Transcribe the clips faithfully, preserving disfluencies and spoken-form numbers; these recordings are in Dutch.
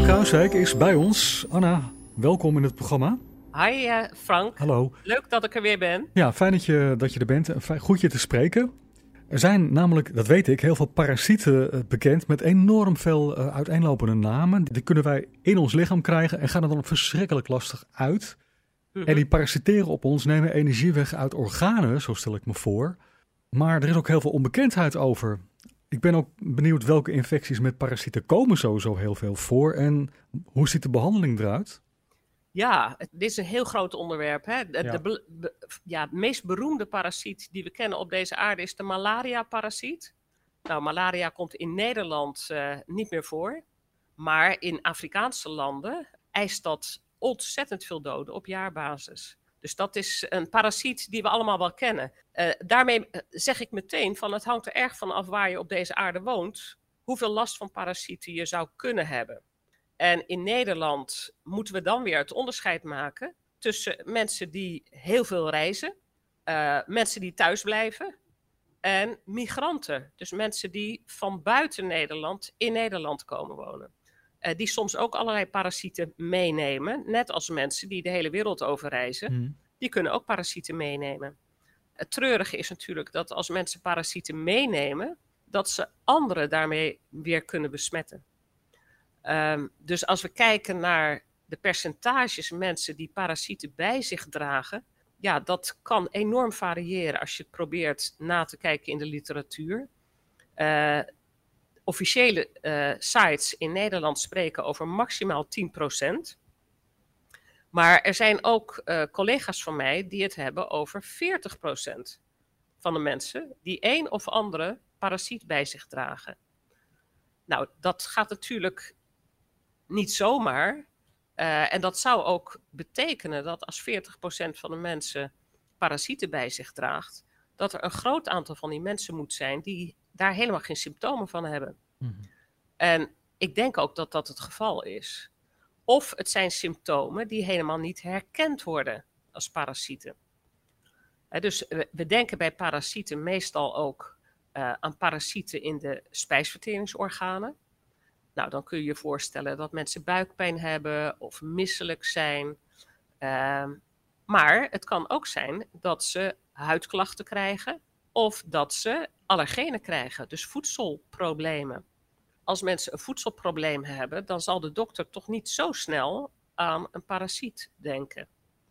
Kruiswijk is bij ons. Anna, welkom in het programma. Hi uh, Frank. Hallo. Leuk dat ik er weer ben. Ja, fijn dat je, dat je er bent. Fijn, goed je te spreken. Er zijn namelijk, dat weet ik, heel veel parasieten uh, bekend met enorm veel uh, uiteenlopende namen. Die kunnen wij in ons lichaam krijgen en gaan er dan verschrikkelijk lastig uit. Mm-hmm. En die parasiteren op ons, nemen energie weg uit organen, zo stel ik me voor. Maar er is ook heel veel onbekendheid over. Ik ben ook benieuwd welke infecties met parasieten komen sowieso heel veel voor. En hoe ziet de behandeling eruit? Ja, dit is een heel groot onderwerp. Hè? De, ja. De, de, de ja, meest beroemde parasiet die we kennen op deze aarde is de malaria-parasiet. Nou, malaria komt in Nederland uh, niet meer voor. Maar in Afrikaanse landen eist dat ontzettend veel doden op jaarbasis. Dus dat is een parasiet die we allemaal wel kennen. Uh, daarmee zeg ik meteen van het hangt er erg van af waar je op deze aarde woont, hoeveel last van parasieten je zou kunnen hebben. En in Nederland moeten we dan weer het onderscheid maken tussen mensen die heel veel reizen, uh, mensen die thuis blijven en migranten. Dus mensen die van buiten Nederland in Nederland komen wonen. Uh, die soms ook allerlei parasieten meenemen, net als mensen die de hele wereld over reizen. Mm. Die kunnen ook parasieten meenemen. Het treurige is natuurlijk dat als mensen parasieten meenemen, dat ze anderen daarmee weer kunnen besmetten. Um, dus als we kijken naar de percentages mensen die parasieten bij zich dragen, ja, dat kan enorm variëren als je het probeert na te kijken in de literatuur. Uh, officiële uh, sites in Nederland spreken over maximaal tien procent. Maar er zijn ook uh, collega's van mij die het hebben over veertig procent van de mensen die een of andere parasiet bij zich dragen. Nou, dat gaat natuurlijk niet zomaar. Uh, en dat zou ook betekenen dat als veertig procent van de mensen parasieten bij zich draagt, dat er een groot aantal van die mensen moet zijn die daar helemaal geen symptomen van hebben. Mm-hmm. En ik denk ook dat dat het geval is. Of het zijn symptomen die helemaal niet herkend worden als parasieten. Uh, dus we, we denken bij parasieten meestal ook uh, aan parasieten in de spijsverteringsorganen. Nou, dan kun je je voorstellen dat mensen buikpijn hebben of misselijk zijn. Uh, maar het kan ook zijn dat ze huidklachten krijgen of dat ze allergenen krijgen, dus voedselproblemen. Als mensen een voedselprobleem hebben, dan zal de dokter toch niet zo snel aan een parasiet denken.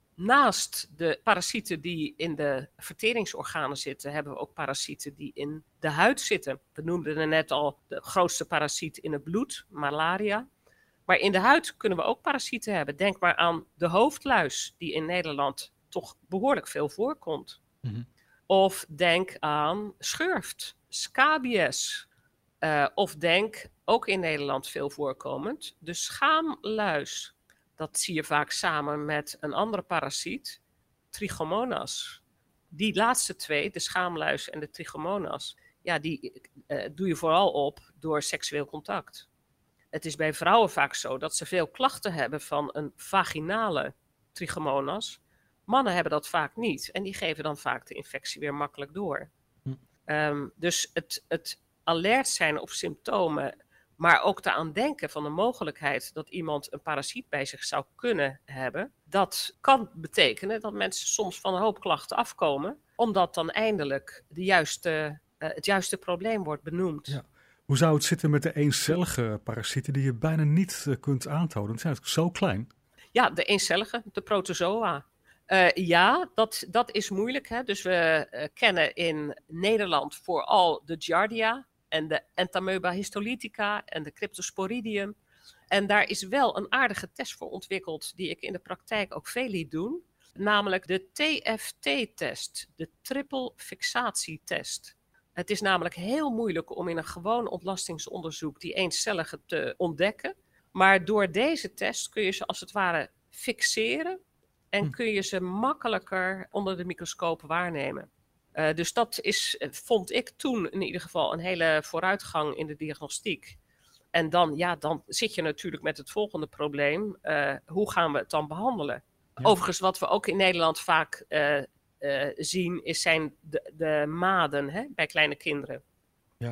Naast de parasieten die in de verteringsorganen zitten, hebben we ook parasieten die in de huid zitten. We noemden er net al de grootste parasiet in het bloed, malaria. Maar in de huid kunnen we ook parasieten hebben. Denk maar aan de hoofdluis, die in Nederland toch behoorlijk veel voorkomt. Mm-hmm. Of denk aan schurft, scabies. Uh, of denk, ook in Nederland veel voorkomend, de schaamluis. Dat zie je vaak samen met een andere parasiet, Trichomonas. Die laatste twee, de schaamluis en de Trichomonas, ja, die uh, doe je vooral op door seksueel contact. Het is bij vrouwen vaak zo dat ze veel klachten hebben van een vaginale Trichomonas. Mannen hebben dat vaak niet en die geven dan vaak de infectie weer makkelijk door. Hm. Um, dus het, het alert zijn op symptomen, maar ook te aan denken van de mogelijkheid dat iemand een parasiet bij zich zou kunnen hebben, dat kan betekenen dat mensen soms van een hoop klachten afkomen, omdat dan eindelijk de juiste, uh, het juiste probleem wordt benoemd. Ja. Hoe zou het zitten met de eencellige parasieten die je bijna niet uh, kunt aantonen? Die zijn zo klein. Ja, de eencellige, de protozoa. Uh, ja, dat, dat is moeilijk. Hè? Dus we uh, kennen in Nederland vooral de Giardia en de Entamoeba histolytica en de Cryptosporidium. En daar is wel een aardige test voor ontwikkeld die ik in de praktijk ook veel liet doen. Namelijk de T F T-test, de triple fixatietest. Het is namelijk heel moeilijk om in een gewoon ontlastingsonderzoek die eencellige te ontdekken. Maar door deze test kun je ze als het ware fixeren en kun je ze makkelijker onder de microscoop waarnemen. Uh, dus dat is, vond ik toen in ieder geval een hele vooruitgang in de diagnostiek. En dan, ja, dan zit je natuurlijk met het volgende probleem. Uh, hoe gaan we het dan behandelen? Ja. Overigens, wat we ook in Nederland vaak uh, uh, zien, is zijn de, de maden hè, bij kleine kinderen. Ja.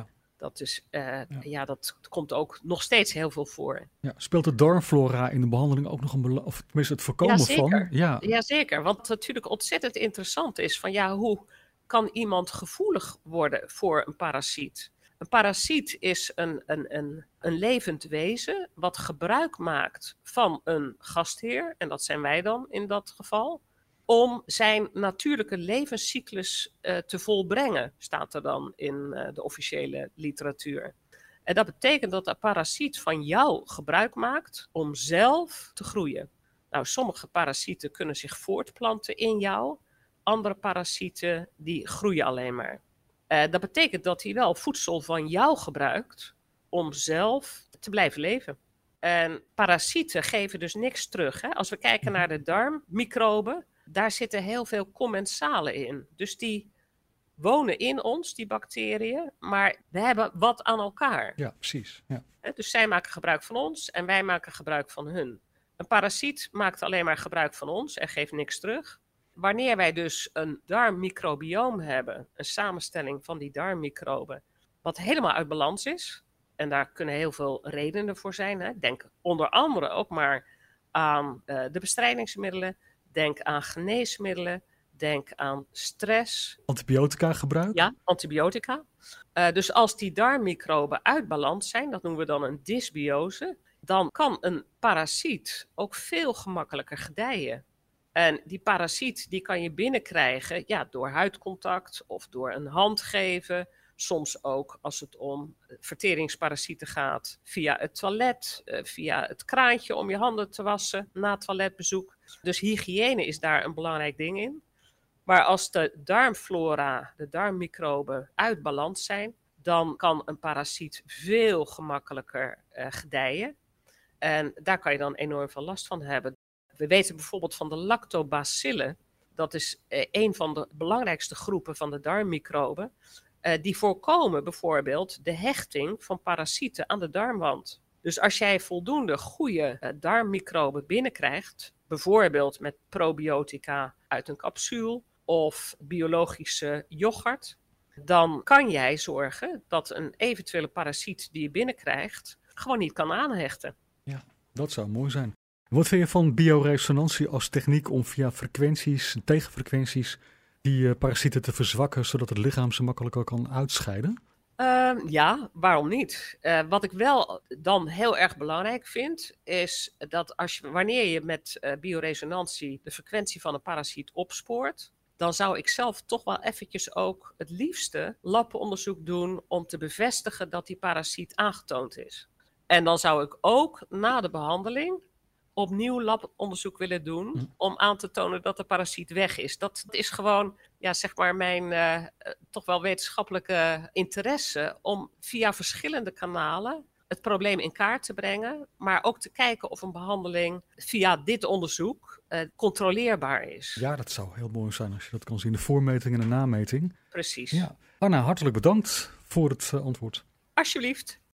Dat, is, uh, ja. ja, dat komt ook nog steeds heel veel voor. Ja, speelt de darmflora in de behandeling ook nog een belang, of tenminste het voorkomen ja, zeker. van? Ja. ja, zeker. Want het natuurlijk ontzettend interessant is van ja, hoe kan iemand gevoelig worden voor een parasiet? Een parasiet is een, een, een, een levend wezen wat gebruik maakt van een gastheer, en dat zijn wij dan in dat geval, om zijn natuurlijke levenscyclus uh, te volbrengen, staat er dan in uh, de officiële literatuur. En dat betekent dat een parasiet van jou gebruik maakt om zelf te groeien. Nou, sommige parasieten kunnen zich voortplanten in jou, andere parasieten die groeien alleen maar. Uh, dat betekent dat hij wel voedsel van jou gebruikt om zelf te blijven leven. En parasieten geven dus niks terug. Hè? Als we kijken naar de darmmicroben, daar zitten heel veel commensalen in. Dus die wonen in ons, die bacteriën, maar we hebben wat aan elkaar. Ja, precies. Ja. Dus zij maken gebruik van ons en wij maken gebruik van hun. Een parasiet maakt alleen maar gebruik van ons en geeft niks terug. Wanneer wij dus een darmmicrobioom hebben, een samenstelling van die darmmicroben, wat helemaal uit balans is, en daar kunnen heel veel redenen voor zijn. Hè? Denk onder andere ook maar aan uh, de bestrijdingsmiddelen, denk aan geneesmiddelen, denk aan stress. Antibiotica gebruik? Ja, antibiotica. Uh, dus als die darmmicroben uit balans zijn, dat noemen we dan een dysbiose, dan kan een parasiet ook veel gemakkelijker gedijen. En die parasiet die kan je binnenkrijgen ja, door huidcontact of door een hand geven. Soms ook als het om verteringsparasieten gaat via het toilet, via het kraantje om je handen te wassen na toiletbezoek. Dus hygiëne is daar een belangrijk ding in. Maar als de darmflora, de darmmicroben uit balans zijn, dan kan een parasiet veel gemakkelijker uh, gedijen. En daar kan je dan enorm veel last van hebben. We weten bijvoorbeeld van de lactobacillen, dat is uh, een van de belangrijkste groepen van de darmmicroben, uh, die voorkomen bijvoorbeeld de hechting van parasieten aan de darmwand. Dus als jij voldoende goede uh, darmmicroben binnenkrijgt, bijvoorbeeld met probiotica uit een capsule of biologische yoghurt, dan kan jij zorgen dat een eventuele parasiet die je binnenkrijgt gewoon niet kan aanhechten. Ja, dat zou mooi zijn. Wat vind je van bioresonantie als techniek om via frequenties, tegenfrequenties, die uh, parasieten te verzwakken, zodat het lichaam ze makkelijker kan uitscheiden? Uh, ja, waarom niet? Uh, wat ik wel dan heel erg belangrijk vind, is dat als je, wanneer je met uh, bioresonantie de frequentie van een parasiet opspoort, dan zou ik zelf toch wel eventjes ook het liefste labonderzoek doen om te bevestigen dat die parasiet aangetoond is. En dan zou ik ook na de behandeling opnieuw labonderzoek willen doen om aan te tonen dat de parasiet weg is. Dat is gewoon, ja, zeg maar mijn uh, toch wel wetenschappelijke interesse om via verschillende kanalen het probleem in kaart te brengen, maar ook te kijken of een behandeling via dit onderzoek uh, controleerbaar is. Ja, dat zou heel mooi zijn als je dat kan zien, de voormeting en de nameting. Precies. Ja. Anna, hartelijk bedankt voor het uh, antwoord. Alsjeblieft.